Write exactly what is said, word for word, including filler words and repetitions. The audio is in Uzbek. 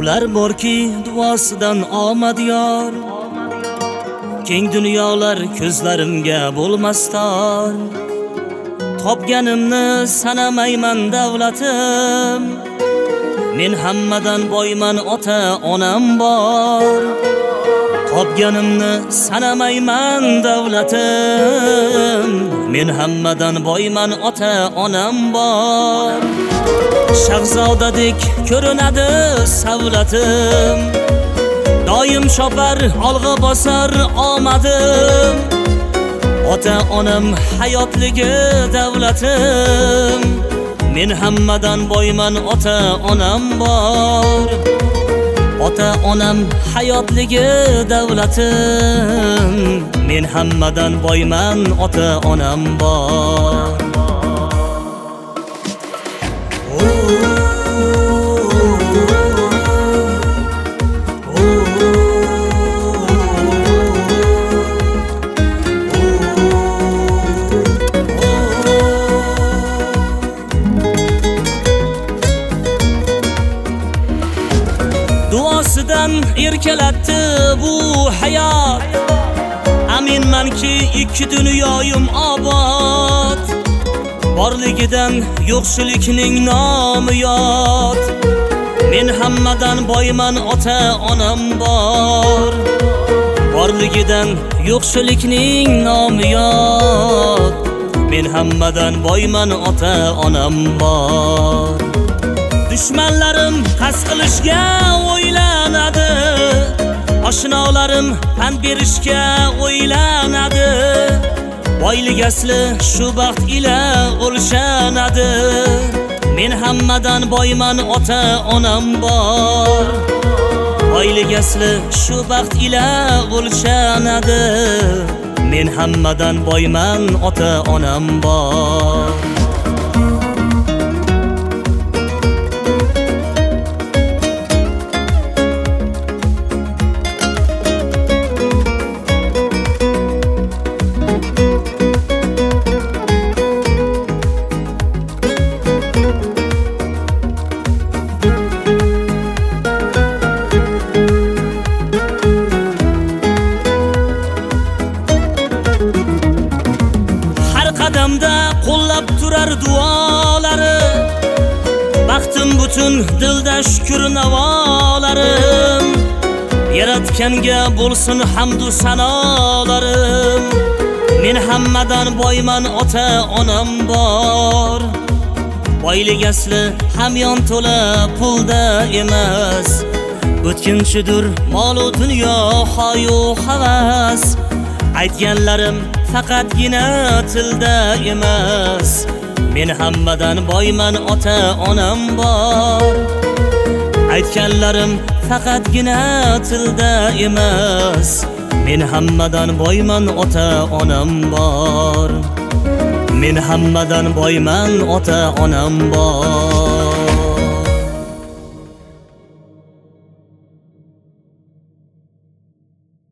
Kimlar borki duosidan omad yor, keng dunyolar ko'zlarimga bo'lmasdan. Topganimni sanamayman davlatim, men hammadan boyman, ota onam bor. Topganimni sanamayman davlatim, men hammadan boyman, ota onam bor. Shahzodadek ko'rinadi savlatim, doim chopar olg'a bosar omadim. Ota onam hayotligi davlatim, men hammadan boyman, ota onam bor. Ota onam hayotligi davlatim, men hammadan boyman, ota onam bor. Duosidan erkalatdi bu hayot, aminmanki ikki dunyoyim obod. Borligidan yo'qchilikning nomi yot, men hammadan boyman, ota onam bor. Borligidan yo'qchilikning nomi yot, men hammadan boyman, ota onam bor. Dushmanlarim qasd qilishga o'ylanadi, oshnolarim pand berishga o'ylanadi. Boylik asli shu baxt ila o'lshanadi, men hammadan boyman, ota onam bor. Boylik asli shu baxt ila o'lshanadi, men hammadan boyman, ota onam bor. Qadamda qo'llab turar duolari, baxtim butun dilda shukr navolarim. Yaratganga bo'lsin hamd va sanolarim, men hammadan boyman, ota onam bor. Boylik asli hamyon to'la pulda emas, o'tkinchidir mol va dunyo, hayo havas. Aytganlarim faqatgina tilda emas, men hammadan boyman, ota onam bor. Aytganlarim faqatgina tilda emas, men hammadan boyman, ota onam bor. Men hammadan boyman, ota onam bor.